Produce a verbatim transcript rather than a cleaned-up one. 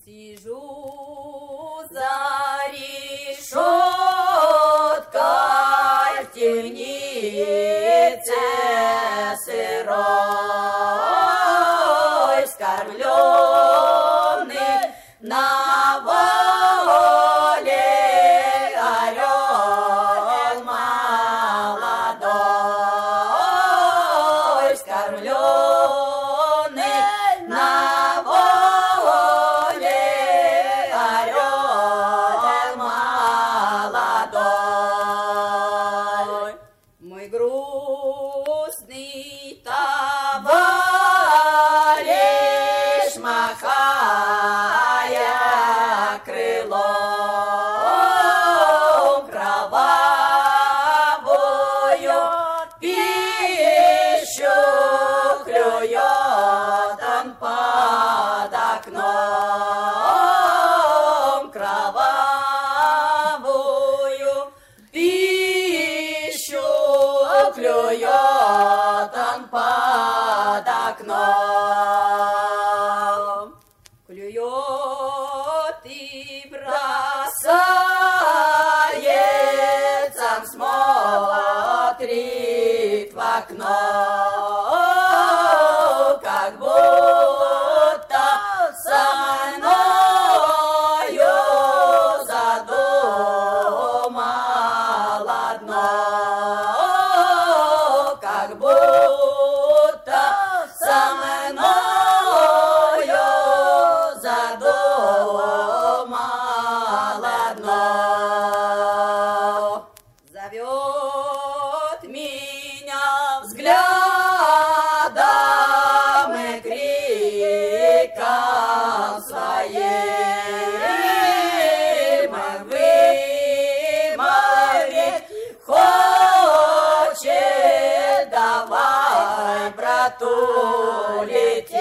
Сижу за решеткой в темнице сырой, вскормленный на воле орел молодой, вскормленный на воле орел молодой. Мой грустный товарищ, махая крылом, кровавую пищу клюет он под окном, кровавую пищу клюет он под окном, клюет и бросается, смотрит в окно, как будто со мною задумал одно, как будто со мною задумал одно. Зовет меня взглядом и криком своим вымолвить хочет: давай, брату, лети.